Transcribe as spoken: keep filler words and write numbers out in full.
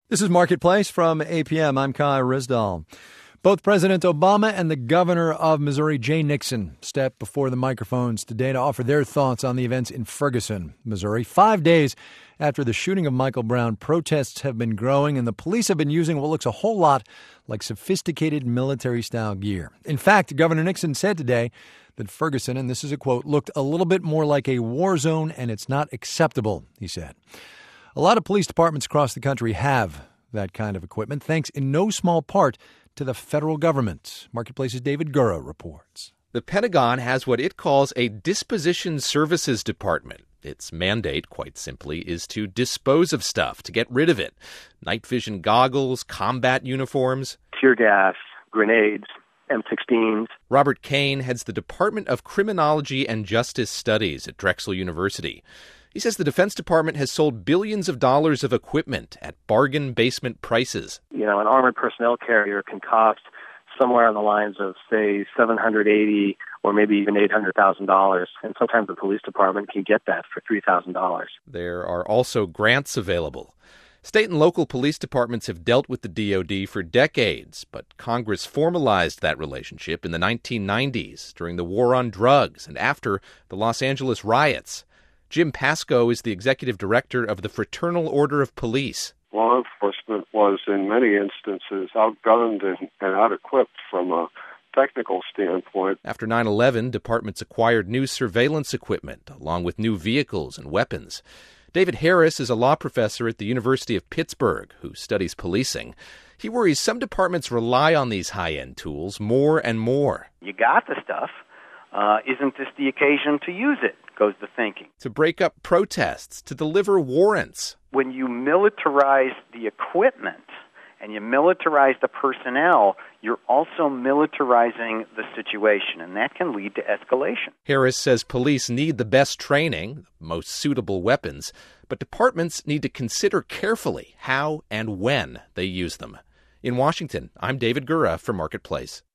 This is Marketplace from A P M. I'm Kai Risdall. Both President Obama and the governor of Missouri, Jay Nixon, stepped before the microphones today to offer their thoughts on the events in Ferguson, Missouri. Five days after the shooting of Michael Brown, protests have been growing, and the police have been using what looks a whole lot like sophisticated military-style gear. In fact, Governor Nixon said today that Ferguson, and this is a quote, looked a little bit more like a war zone, and it's not acceptable, he said. A lot of police departments across the country have that kind of equipment, thanks in no small part to the federal government. Marketplace's David Gura reports. The Pentagon has what it calls a Disposition Services Department. Its mandate, quite simply, is to dispose of stuff, to get rid of it. Night vision goggles, combat uniforms. Tear gas, grenades, M sixteens. Robert Kane heads the Department of Criminology and Justice Studies at Drexel University. He says the Defense Department has sold billions of dollars of equipment at bargain basement prices. You know, an armored personnel carrier can cost somewhere on the lines of, say, seven hundred eighty thousand dollars or maybe even eight hundred thousand dollars. And sometimes the police department can get that for three thousand dollars. There are also grants available. State and local police departments have dealt with the D O D for decades, but Congress formalized that relationship in the nineteen nineties during the war on drugs and after the Los Angeles riots. Jim Pasco is the executive director of the Fraternal Order of Police. Law enforcement was, in many instances, outgunned and, and out-equipped from a technical standpoint. After nine eleven, departments acquired new surveillance equipment, along with new vehicles and weapons. David Harris is a law professor at the University of Pittsburgh who studies policing. He worries some departments rely on these high-end tools more and more. You got the stuff. Uh, isn't this the occasion to use it, goes the thinking. To break up protests, to deliver warrants. When you militarize the equipment and you militarize the personnel, you're also militarizing the situation, and that can lead to escalation. Harris says police need the best training, the most suitable weapons, but departments need to consider carefully how and when they use them. In Washington, I'm David Gura for Marketplace.